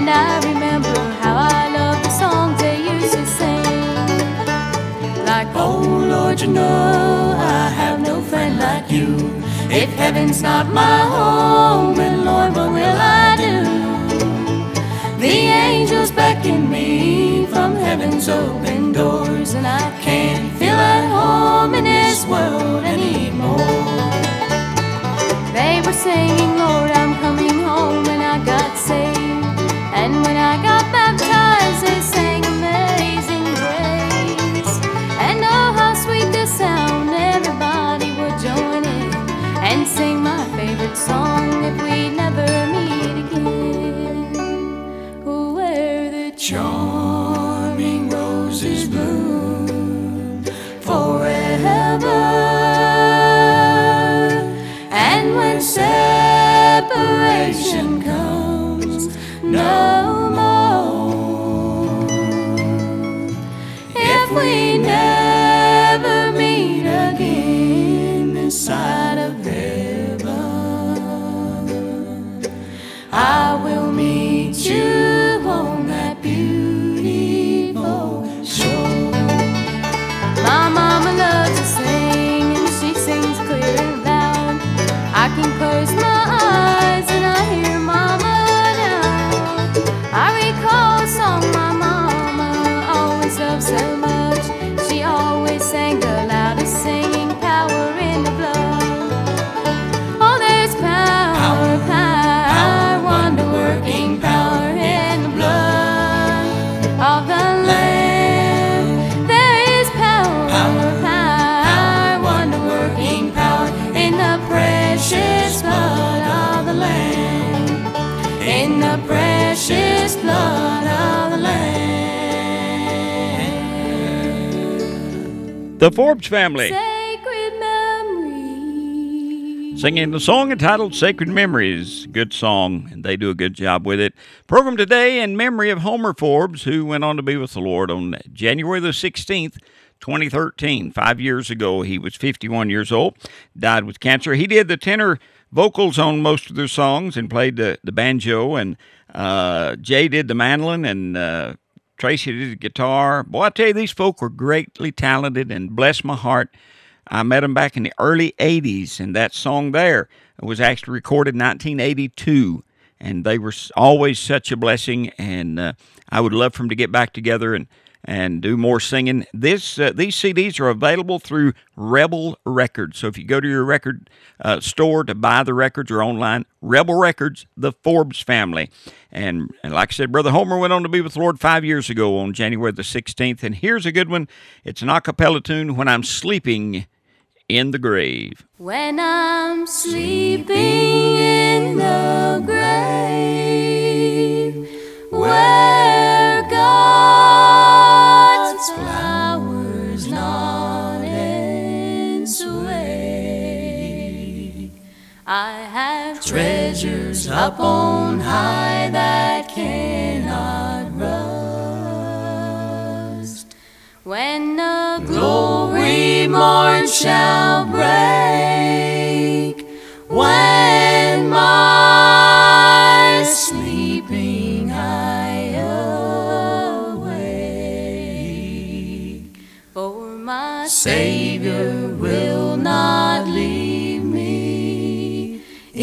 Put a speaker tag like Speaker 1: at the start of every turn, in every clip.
Speaker 1: And I remember how I loved the songs they used to sing. Like, oh Lord, you know I have no friend like you. If heaven's not my home, then Lord, what will I do? The angels beckon me from heaven's open doors, and I can't feel at home in this world anymore. They were singing, Lord, I'm coming home, when I got saved. And when I got baptized, they sang Amazing Grace. And oh, how sweet the sound, everybody would join in and sing my favorite song, If We Never Meet Again. Oh, where the charming roses bloom forever, and when separation comes no more, if we never meet again this side of heaven, I will meet you on that beautiful shore. My mama loves to sing, and she sings clear and loud. I can close my eyes and I hear mama now. I recall a song my mama always loved so much. She always sang the loudest, singing power in the blood. Oh, there's power, power, wonder-working power in the blood of the Lamb. There is power, power, wonder-working power in the precious blood of the Lamb, in the precious blood of the Lamb.
Speaker 2: The Forbes Family
Speaker 1: Sacred memories.
Speaker 2: singing the song entitled Sacred Memories. Good song, and they do a good job with it. Program today in memory of Homer Forbes, who went on to be with the Lord on January the 16th, 2013. 5 years ago, he was 51 years old, died with cancer. He did the tenor vocals on most of their songs and played the banjo, and Jay did the mandolin, and Tracy did the guitar. Boy, I tell you, these folk were greatly talented, and bless my heart, I met them back in the early 80s, and that song there was actually recorded in 1982, and they were always such a blessing, and I would love for them to get back together and do more singing. These CDs are available through Rebel Records. So if you go to your record store to buy the records or online, Rebel Records, the Forbes Family. And like I said, Brother Homer went on to be with the Lord 5 years ago on January the 16th. And here's a good one. It's an a cappella tune, When I'm Sleeping in the Grave.
Speaker 1: When I'm sleeping in the grave, where God's flowers nod and sway, I have treasures up on high that cannot rust. When the glory morn shall break, when my sleeping I awake, for my Savior will not leave me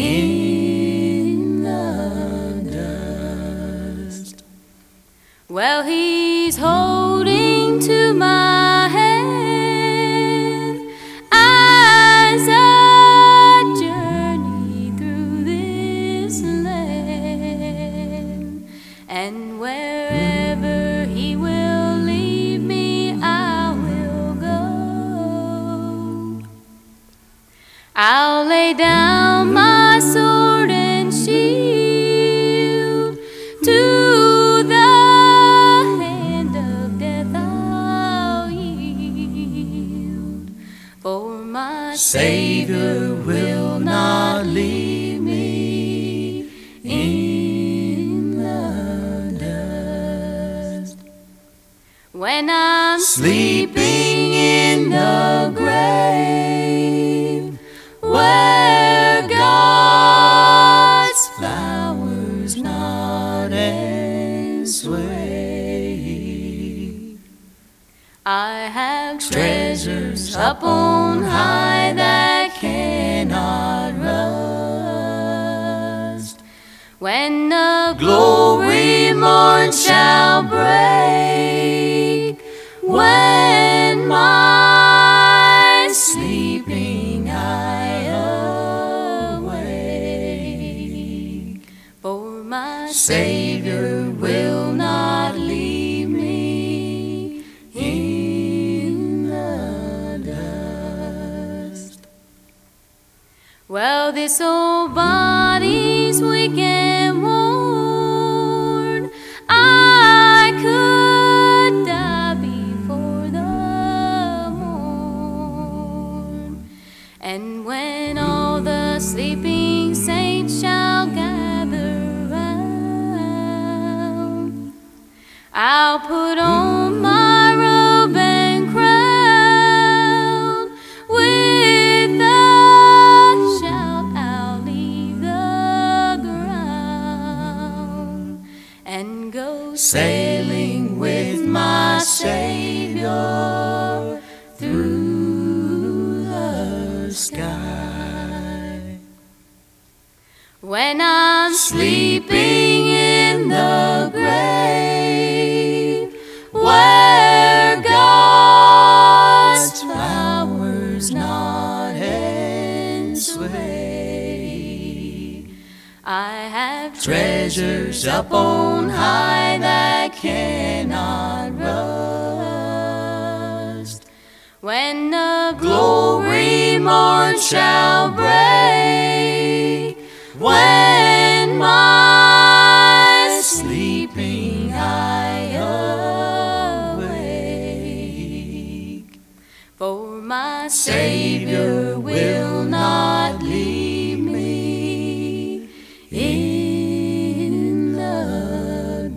Speaker 1: in the dust. Well, He's holding to my hand as I journey through this land, and wherever He will lead me, I will go. I'll lay down my sword and shield, to the hand of death I'll yield, for my Savior will not leave me in the dust. When I'm sleeping in the grave, where God's flowers nod and up on high that cannot rust. When the glory morn shall break, when my sleeping I awake, for my Savior will not leave me in the dust. Well, this old body's weak and worn, I could die before the morn. And when all the sleeping saints shall gather round, I'll put on my robe and crown. With a shout I'll leave the ground and go sailing with my Savior through the sky. When I'm sleeping in the grave, where God's flowers nod and sway, I have treasures up on high that cannot rust. When the glory morn shall break, when my sleeping I awake, for my Savior will not leave me in the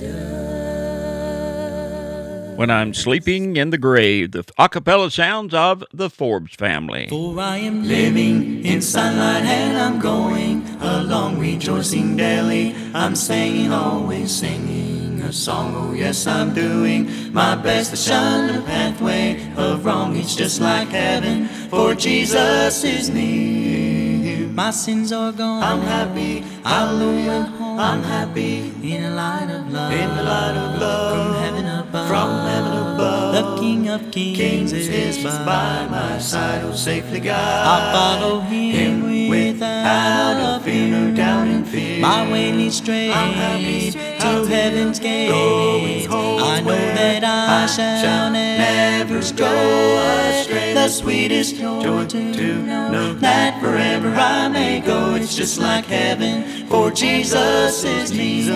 Speaker 1: dust.
Speaker 2: When I'm Sleeping in the Grave, the a cappella sounds of the Forbes family.
Speaker 3: For I am living in sunlight and I'm going along rejoicing daily. I'm singing, always singing a song. Oh yes, I'm doing my best to shun the pathway of wrong. It's just like heaven, for Jesus is near. My sins are gone. I'm happy, hallelujah. I'm happy in the light of love. In the light of love, from heaven above. From heaven above, the King of Kings is by my side. Oh, safely guide. I follow Him without a fear, no doubt and fear. My way leads straight to heaven's gate. I know that I shall never go astray. The sweetest joy to know that forever I may go. It's just like heaven, for Jesus is near.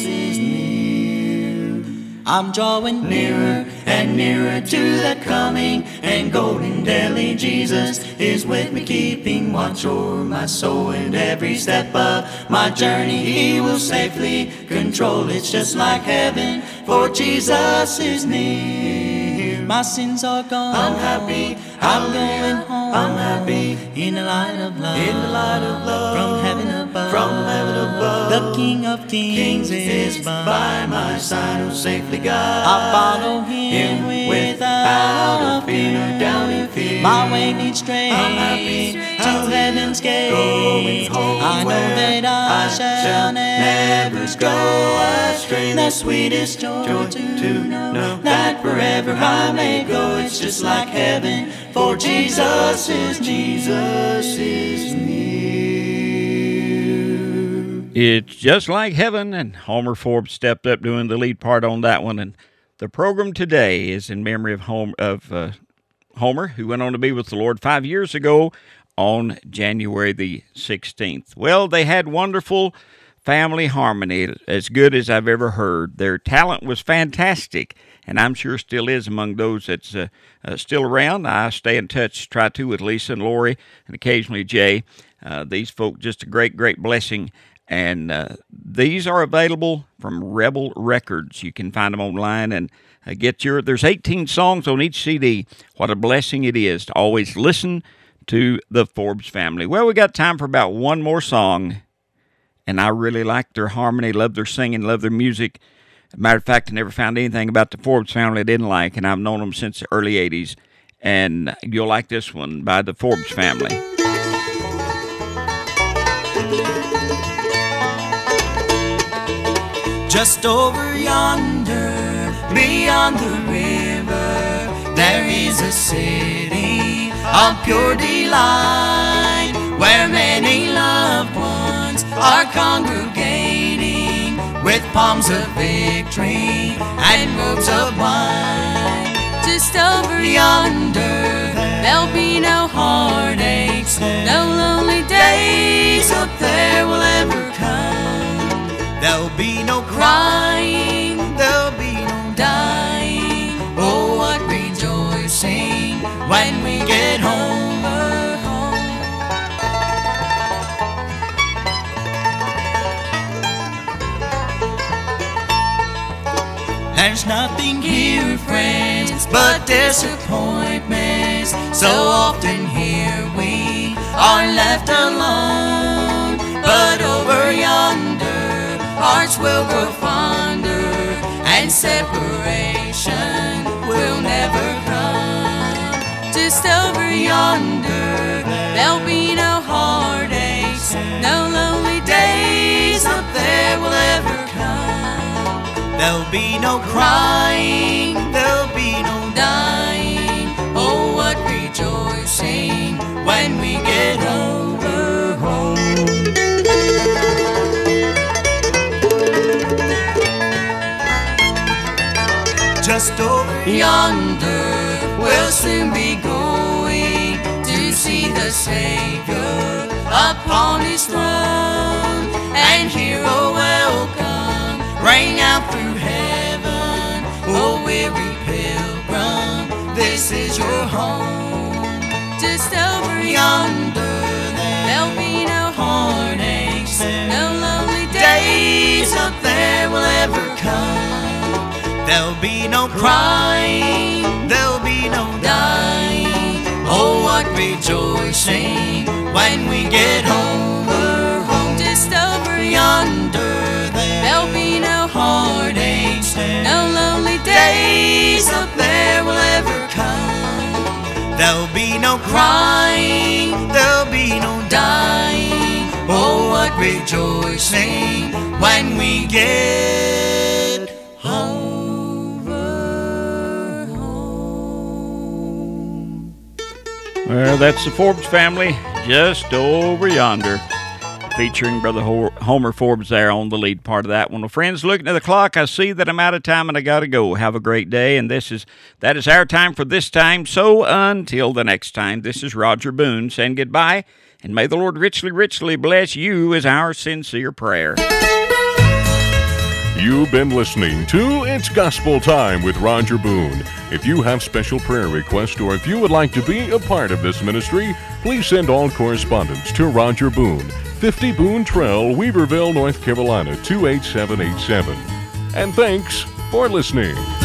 Speaker 3: I'm drawing nearer and nearer to that coming and golden daily. Jesus is with me, keeping watch over my soul, and every step of my journey He will safely control. It's just like heaven, for Jesus is near. My sins are gone. I'm happy, I'm going home. I'm happy in the light of love. In the light of love, from heaven above. From heaven above, the King of Kings is by my side. Oh, safely guide. I follow Him without a fear, no doubt and fear. My way leads straight to heaven's gate. I know that I shall never go astray. The sweetest joy to know that forever I may go. It's just like heaven, for Jesus is near.
Speaker 2: It's just like heaven, and Homer Forbes stepped up doing the lead part on that one. And the program today is in memory of Homer, who went on to be with the Lord 5 years ago on January the 16th. Well, they had wonderful family harmony, as good as I've ever heard. Their talent was fantastic, and I'm sure still is among those that's still around. I stay in touch, try to, with Lisa and Lori, and occasionally Jay. These folk, just a great, great blessing. And these are available from Rebel Records. You can find them online and there's 18 songs on each CD. What a blessing it is to always listen to the Forbes family. Well, we got time for about one more song, and I really like their harmony, love their singing, love their music. Matter of fact, I never found anything about the Forbes family I didn't like, and I've known them since the early 80s. And you'll like this one by the Forbes family.
Speaker 3: Just over yonder, beyond the river, there is a city of pure delight, where many loved ones are congregating, with palms of victory and robes of wine.
Speaker 1: Just over yonder, there'll be no heartaches, no lonely days up there will ever come.
Speaker 3: There'll be no
Speaker 1: Crying,
Speaker 3: there'll be no
Speaker 1: dying,
Speaker 3: oh, what rejoicing when we get home. There's nothing here, friends, but disappointments. So often here we are left alone. But over yonder, hearts will grow fonder, and separation will never come.
Speaker 1: Just over yonder, there'll be no heartaches, no lonely days up there will ever come.
Speaker 3: There'll be no crying, there'll be no
Speaker 1: Dying, oh what rejoicing when we get over home.
Speaker 3: just over
Speaker 1: Yonder we'll soon be going to see the Savior upon his throne, and hear a welcome ring out through heaven. Oh weary pilgrim, this is your home. Just over yonder there'll be no heartaches, no lonely days up there will ever come.
Speaker 3: There'll be no crying, there'll be no
Speaker 1: Dying,
Speaker 3: oh what rejoicing when we get home.
Speaker 1: just over yonder there'll be no heartaches, no lonely days up there will ever come.
Speaker 3: There'll be no crying, there'll be no
Speaker 1: Dying,
Speaker 3: oh what rejoicing when we get home.
Speaker 2: Well, that's the Forbes family, just over yonder, featuring Brother Homer Forbes there on the lead part of that one. Well, friends, looking at the clock, I see that I'm out of time and I got to go. Have a great day, and that is our time for this time. So until the next time, this is Roger Boone saying goodbye, and may the Lord richly, richly bless you is our sincere prayer.
Speaker 4: You've been listening to It's Gospel Time with Roger Boone. If you have special prayer requests or if you would like to be a part of this ministry, please send all correspondence to Roger Boone, 50 Boone Trail, Weaverville, North Carolina, 28787. And thanks for listening.